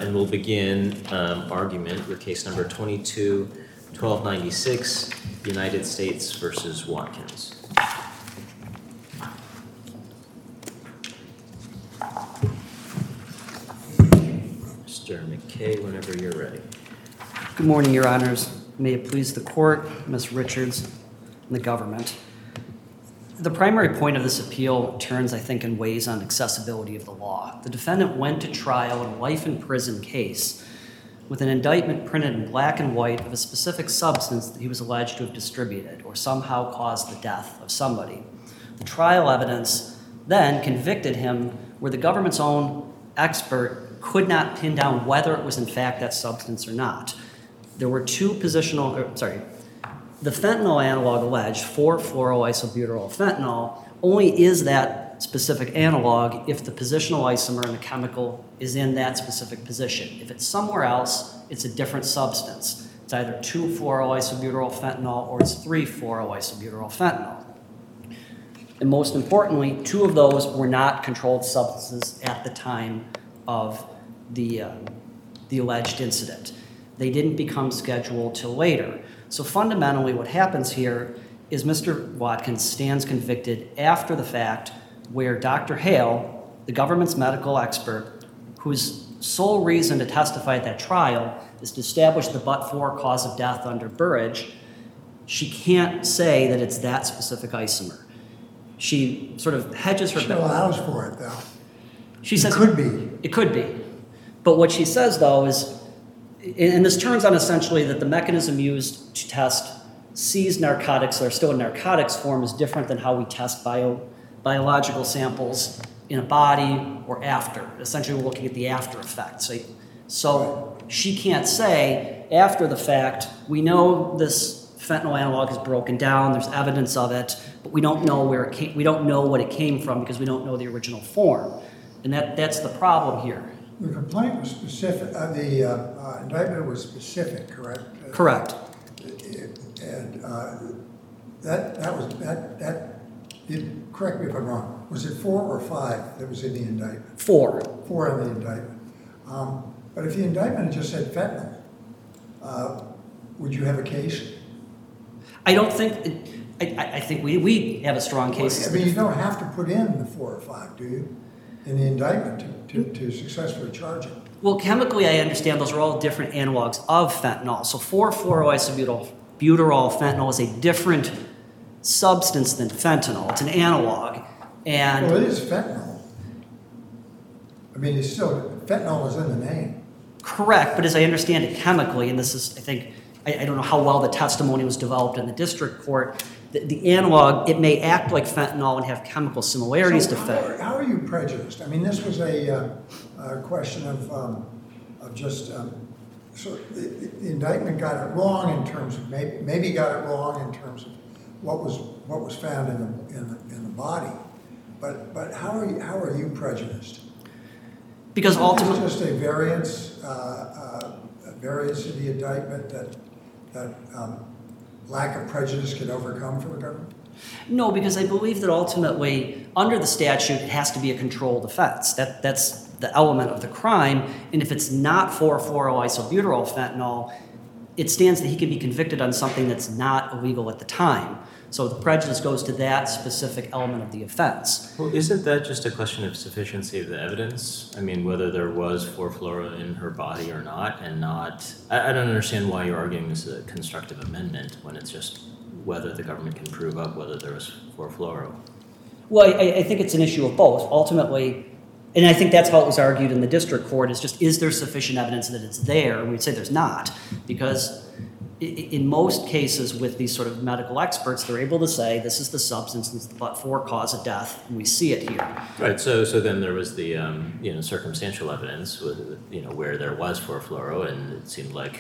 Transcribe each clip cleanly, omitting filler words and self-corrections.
And we'll begin argument with case number 22-1296, United States versus Watkins. Mr. McKay, whenever you're ready. Good morning, Your Honors. May it please the Court, Ms. Richards, and the government. The primary point of this appeal turns, I think, in ways on accessibility of the law. The defendant went to trial in a life in prison case with an indictment printed in black and white of a specific substance that he was alleged to have distributed or somehow caused the death of somebody. The trial evidence then convicted him where the government's own expert could not pin down whether it was in fact that substance or not. There were the fentanyl analog alleged, 4-fluoroisobutyrol fentanyl, only is that specific analog if the positional isomer in the chemical is in that specific position. If it's somewhere else, it's a different substance. It's either 2-fluoroisobutyrol fentanyl or it's 3-fluoroisobutyrol fentanyl. And most importantly, two of those were not controlled substances at the time of the alleged incident. They didn't become scheduled till later. So fundamentally what happens here is Mr. Watkins stands convicted after the fact where Dr. Hale, the government's medical expert, whose sole reason to testify at that trial is to establish the but-for cause of death under Burrage, she can't say that it's that specific isomer. She sort of hedges her... She allows for it, though. She says... It could be. It could be. But what she says, though, is... And this turns on essentially that the mechanism used to test seized narcotics that are still in narcotics form is different than how we test biological samples in a body or after. Essentially, we're looking at the after effects. So she can't say, after the fact, we know this fentanyl analog is broken down, there's evidence of it, but we don't know where it came, we don't know what it came from because we don't know the original form. And that's the problem here. The complaint was specific, the indictment was specific, correct? Correct. And correct me if I'm wrong, was it 4 or 5 that was in the indictment? 4. 4 in the indictment. But if the indictment had just said fentanyl, would you have a case? I don't think, I think we have a strong case. Well, I mean, you don't have to put in the 4 or 5, do you? In the indictment to successfully charge it. Well, chemically, I understand those are all different analogs of fentanyl. So 4-fluoroisobutyrol fentanyl is a different substance than fentanyl. It's an analog. And well, it is fentanyl. I mean, it's still, fentanyl is in the name. Correct, but as I understand it chemically, and this is, I think, I don't know how well the testimony was developed in the district court, the analog, it may act like fentanyl and have chemical similarities to fentanyl. How are you prejudiced? I mean, this was a question of just, so the indictment got it wrong in terms of, maybe got it wrong in terms of what was found in the body. But how are you prejudiced? Because ultimately, it's just a variance in the indictment that lack of prejudice can overcome for the government? No, because I believe that ultimately, under the statute, it has to be a controlled offense. That's the element of the crime. And if it's not 4-fluoroisobutyrol fentanyl, it stands that he can be convicted on something that's not illegal at the time. So the prejudice goes to that specific element of the offense. Well, isn't that just a question of sufficiency of the evidence? I mean, whether there was 4-fluoro in her body or not, and not... I don't understand why you're arguing this is a constructive amendment when it's just whether the government can prove up whether there was 4-fluoro. Well, I think it's an issue of both. Ultimately, and I think that's how it was argued in the district court, is just, is there sufficient evidence that it's there? And we'd say there's not, because in most cases with these sort of medical experts, they're able to say this is the substance that's the but-for cause of death, and we see it here. Right. So then there was the circumstantial evidence with where there was 4-fluoro, and it seemed like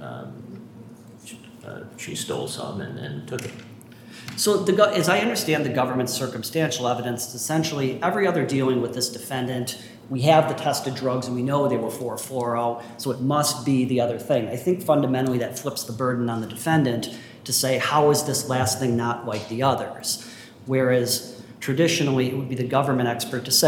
she stole some and took it. So as I understand the government's circumstantial evidence, it's essentially every other dealing with this defendant, we have the tested drugs and we know they were 4-fluoro, so it must be the other thing. I think fundamentally that flips the burden on the defendant to say, how is this last thing not like the others? Whereas traditionally it would be the government expert to say,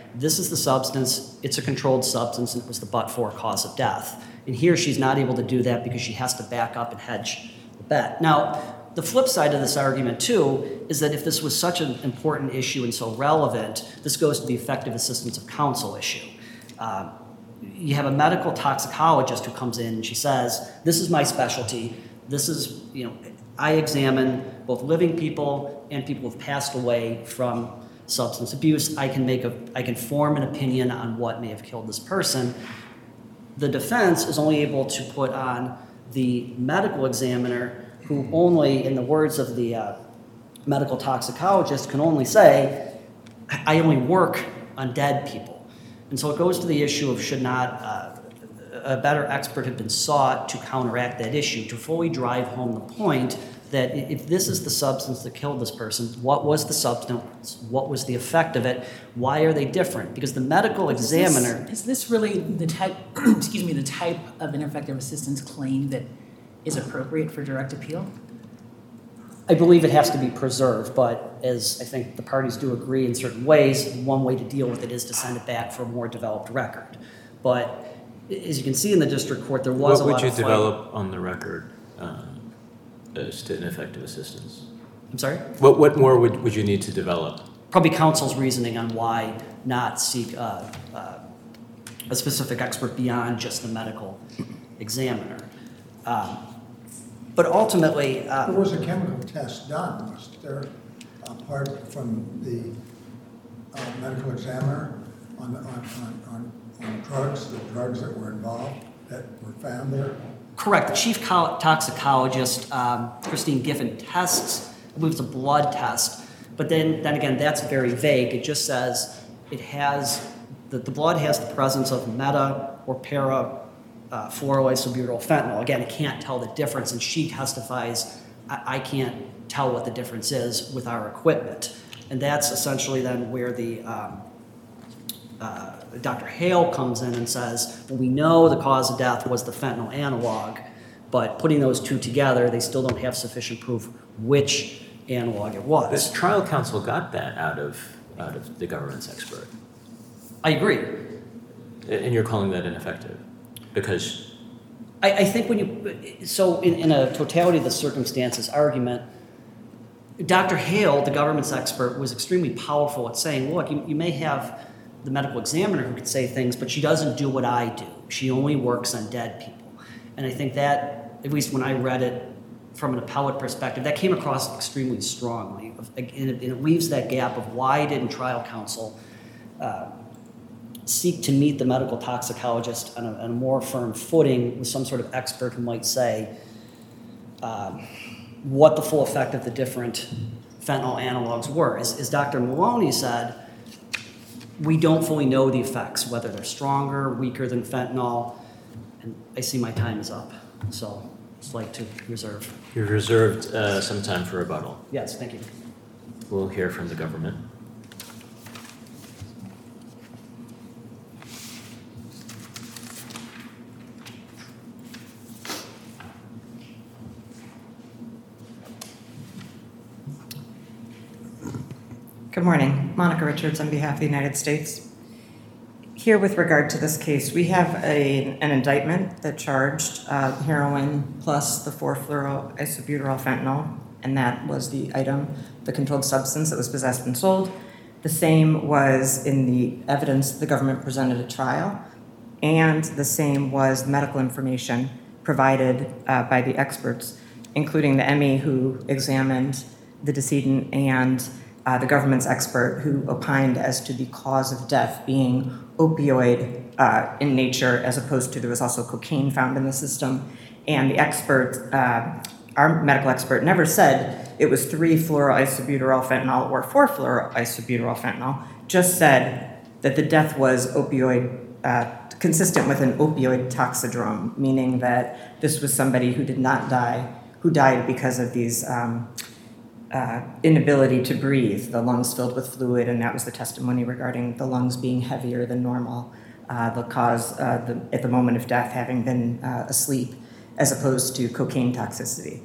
this is the substance, it's a controlled substance, and it was the but-for cause of death. And here she's not able to do that because she has to back up and hedge the bet. Now, the flip side of this argument, too, is that if this was such an important issue and so relevant, this goes to the effective assistance of counsel issue. You have a medical toxicologist who comes in and she says, this is my specialty. This is, I examine both living people and people who've passed away from substance abuse. I can form an opinion on what may have killed this person. The defense is only able to put on the medical examiner, who only, in the words of the medical toxicologist, can only say, I only work on dead people. And so it goes to the issue of should not a better expert have been sought to counteract that issue, to fully drive home the point that if this is the substance that killed this person, what was the substance? What was the effect of it? Why are they different? Because the medical examiner... Is this really the type, the type of ineffective assistance claim that is appropriate for direct appeal? I believe it has to be preserved, but as I think the parties do agree in certain ways, one way to deal with it is to send it back for a more developed record. But as you can see in the district court, there was a lot of What would you fight. develop on the record as to ineffective assistance? I'm sorry? What more would you need to develop? Probably counsel's reasoning on why not seek a specific expert beyond just the medical examiner. But ultimately... There was a chemical test done, was there, apart from the medical examiner on the drugs that were involved, that were found there? Correct. The chief toxicologist, Christine Giffen, tests, I believe it's a blood test, but then again, that's very vague. It just says it has, the blood has the presence of meta or para fluoroisobutyryl fentanyl. Again, it can't tell the difference, and she testifies, I can't tell what the difference is with our equipment. And that's essentially then where the Dr. Hale comes in and says, well, we know the cause of death was the fentanyl analog, but putting those two together, they still don't have sufficient proof which analog it was. This trial counsel got that out of the government's expert. I agree. And you're calling that ineffective? Because I think when you, so in a totality of the circumstances argument, Dr. Hale, the government's expert, was extremely powerful at saying, look, you may have the medical examiner who could say things, but she doesn't do what I do. She only works on dead people. And I think that, at least when I read it from an appellate perspective, that came across extremely strongly. And it leaves that gap of why didn't trial counsel seek to meet the medical toxicologist on a more firm footing with some sort of expert who might say what the full effect of the different fentanyl analogs were. As Dr. Maloney said, we don't fully know the effects, whether they're stronger, weaker than fentanyl. And I see my time is up, so I'd like to reserve. you've reserved some time for rebuttal. Yes, thank you. We'll hear from the government. Good morning. Monica Richards on behalf of the United States. Here with regard to this case, we have an indictment that charged heroin plus the 4-fluoroisobutyryl fentanyl, and that was the item, the controlled substance that was possessed and sold. The same was in the evidence the government presented at trial, and the same was medical information provided by the experts, including the ME who examined the decedent and the government's expert who opined as to the cause of death being opioid in nature, as opposed to there was also cocaine found in the system. And the expert, our medical expert, never said it was 3-fluoroisobutyryl fentanyl or 4-fluoroisobutyryl fentanyl, just said that the death was opioid, consistent with an opioid toxidrome, meaning that this was somebody who did not die, who died because of these inability to breathe, the lungs filled with fluid, and that was the testimony regarding the lungs being heavier than normal, the cause at the moment of death having been asleep, as opposed to cocaine toxicity.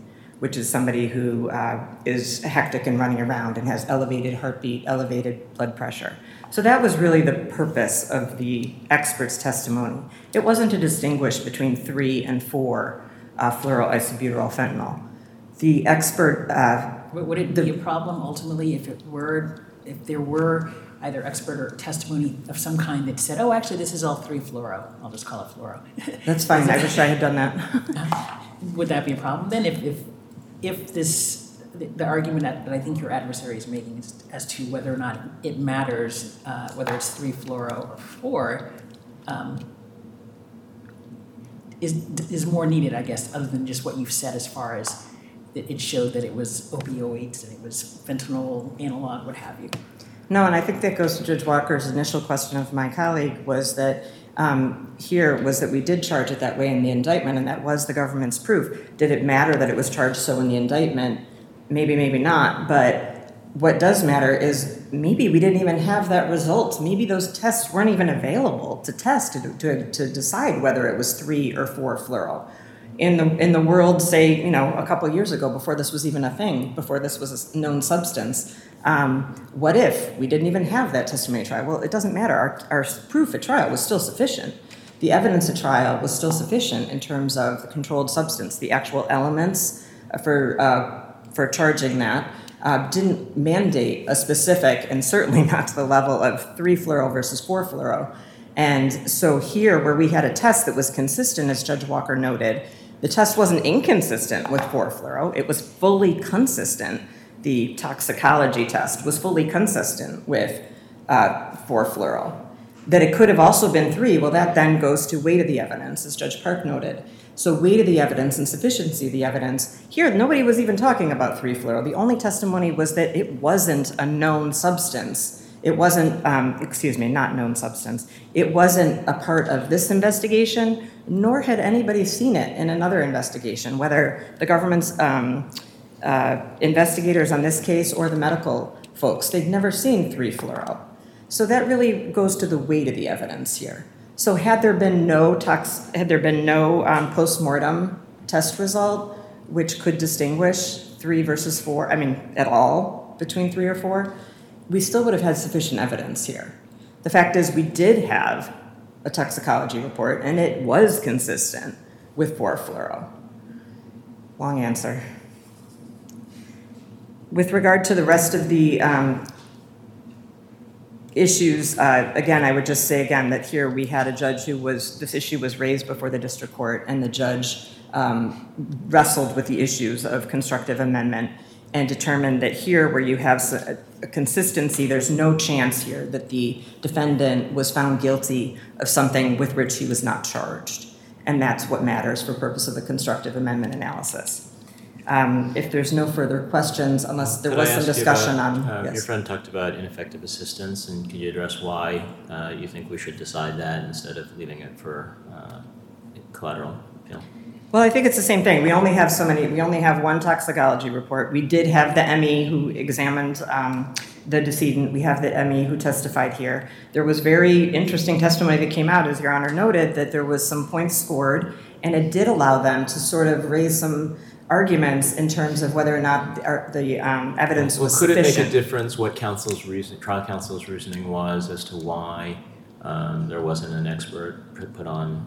which is somebody who is hectic and running around and has elevated heartbeat, elevated blood pressure. So that was really the purpose of the expert's testimony. It wasn't to distinguish between 3 and 4 fluoroisobutyryl fentanyl. The expert... Would it be a problem ultimately if there were either expert or testimony of some kind that said, oh, actually, this is all 3-fluoro. I'll just call it fluoro. That's fine. I wish I had done that. Would that be a problem then if the argument that I think your adversary is making is as to whether or not it matters whether it's 3-fluoro or 4 is more needed, I guess, other than just what you've said as far as that it showed that it was opioids and it was fentanyl analog, what have you. No, and I think that goes to Judge Walker's initial question of my colleague was that we did charge it that way in the indictment, and that was the government's proof. Did it matter that it was charged so in the indictment? Maybe, maybe not. But what does matter is maybe we didn't even have that result. Maybe those tests weren't even available to test to decide whether it was 3 or 4 fluoro. In the world, say, a couple of years ago, before this was even a thing, before this was a known substance, what if we didn't even have that testimony trial? Well, it doesn't matter. Our proof at trial was still sufficient. The evidence at trial was still sufficient in terms of the controlled substance. The actual elements for charging that didn't mandate a specific, and certainly not to the level of 3-fluoro versus 4-fluoro. And so here, where we had a test that was consistent, as Judge Walker noted, the test wasn't inconsistent with 4-fluoro. It was fully consistent. The toxicology test was fully consistent with 4-fluoro. That it could have also been 3, well, that then goes to weight of the evidence, as Judge Park noted. So weight of the evidence and sufficiency of the evidence. Here, nobody was even talking about 3-fluoro. The only testimony was that it wasn't a known substance. It wasn't, not known substance. It wasn't a part of this investigation, nor had anybody seen it in another investigation, whether the government's investigators on this case or the medical folks. They'd never seen 3-fluoro. So that really goes to the weight of the evidence here. So had there been no postmortem test result, which could distinguish 3 versus 4, at all between 3 or 4, we still would have had sufficient evidence here. The fact is we did have a toxicology report, and it was consistent with 4-fluoro. Long answer. With regard to the rest of the issues, again, I would just say again that here we had a judge this issue was raised before the district court, and the judge wrestled with the issues of constructive amendment and determined that here where you have a consistency, there's no chance here that the defendant was found guilty of something with which he was not charged. And that's what matters for purpose of the constructive amendment analysis. If there's no further questions, unless there was some discussion on... Your friend talked about ineffective assistance, and can you address why you think we should decide that instead of leaving it for collateral appeal? Well, I think it's the same thing. We only have one toxicology report. We did have the ME who examined the decedent. We have the ME who testified here. There was very interesting testimony that came out, as Your Honor noted, that there was some points scored, and it did allow them to sort of raise some arguments in terms of whether or not the evidence was could sufficient. Could it make a difference what trial counsel's reasoning was as to why there wasn't an expert put on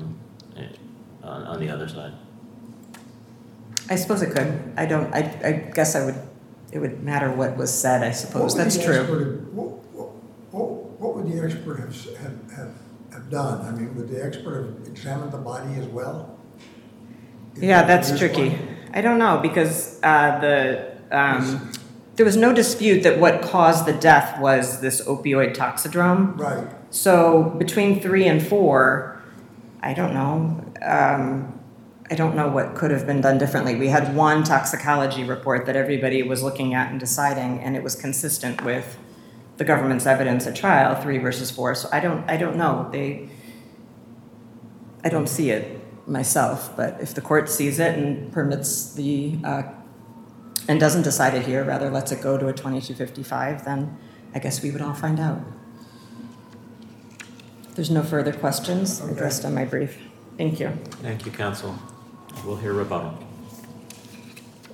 the other side? I suppose it could. I guess it would matter what was said, I suppose. That's true. What would the expert have done? Would the expert have examined the body as well? Yeah, that's tricky. I don't know, because there was no dispute that what caused the death was this opioid toxidrome. Right. So between 3 and 4, I don't know. I don't know what could have been done differently. We had one toxicology report that everybody was looking at and deciding, and it was consistent with the government's evidence at trial, 3 versus 4. So I don't know. I don't see it myself, but if the court sees it and permits and doesn't decide it here, rather lets it go to a 2255, then I guess we would all find out. If there's no further questions addressed on my brief. Thank you. Thank you, counsel. We'll hear rebuttal.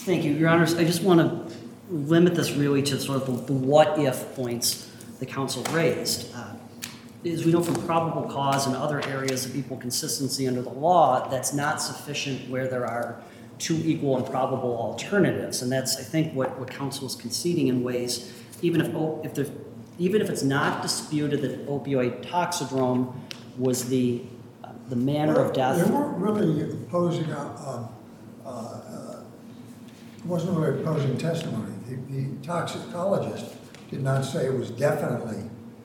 Thank you, Your Honors. I just want to limit this really to sort of the what-if points the council raised. As we know from probable cause and other areas of equal consistency under the law, that's not sufficient where there are two equal and probable alternatives. And that's, I think, what council is conceding in ways, even if it's not disputed that opioid toxidrome was the manner of death. They weren't really opposing, wasn't really opposing testimony. The toxicologist did not say it was definitely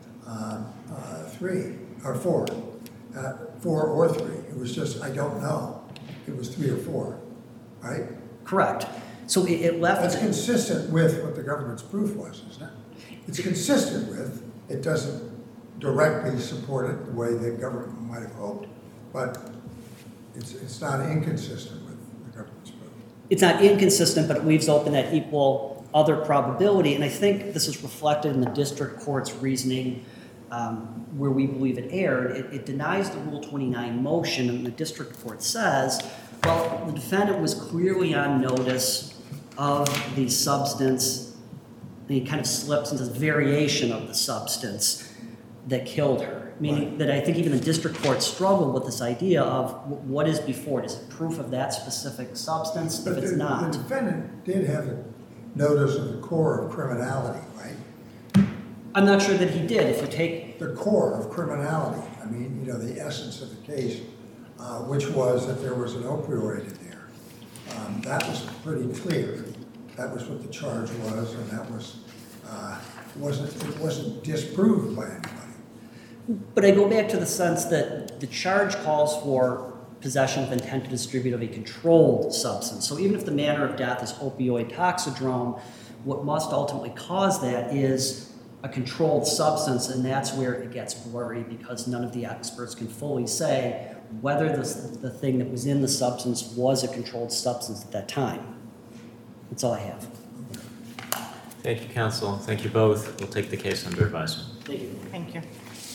3 or 4, 4 or 3. It was just, I don't know. It was 3 or 4, right? Correct. So it left. That's consistent with what the government's proof was, isn't it? It's consistent with, it doesn't directly support it the way the government might have hoped, but it's not inconsistent with the government's proof. It's not inconsistent, but it leaves open that equal other probability. And I think this is reflected in the district court's reasoning where we believe it erred. It denies the Rule 29 motion, and the district court says, well, the defendant was clearly on notice of the substance, and he kind of slips into the variation of the substance that killed her. Meaning that I think even the district court struggled with this idea of what is before it. Is it proof of that specific substance? But if it's not. The defendant did have a notice of the core of criminality, right? I'm not sure that he did. If you take the core of criminality, I mean, you know, the essence of the case, which was that there was an opioid in there. That was pretty clear. That was what the charge was, and that was it wasn't disproved by anybody. But I go back to the sense that the charge calls for possession with intent to distribute of a controlled substance. So even if the manner of death is opioid toxidrome, what must ultimately cause that is a controlled substance, and that's where it gets blurry because none of the experts can fully say whether the thing that was in the substance was a controlled substance at that time. That's all I have. Thank you, counsel. Thank you both. We'll take the case under advisement. Thank you. Thank you.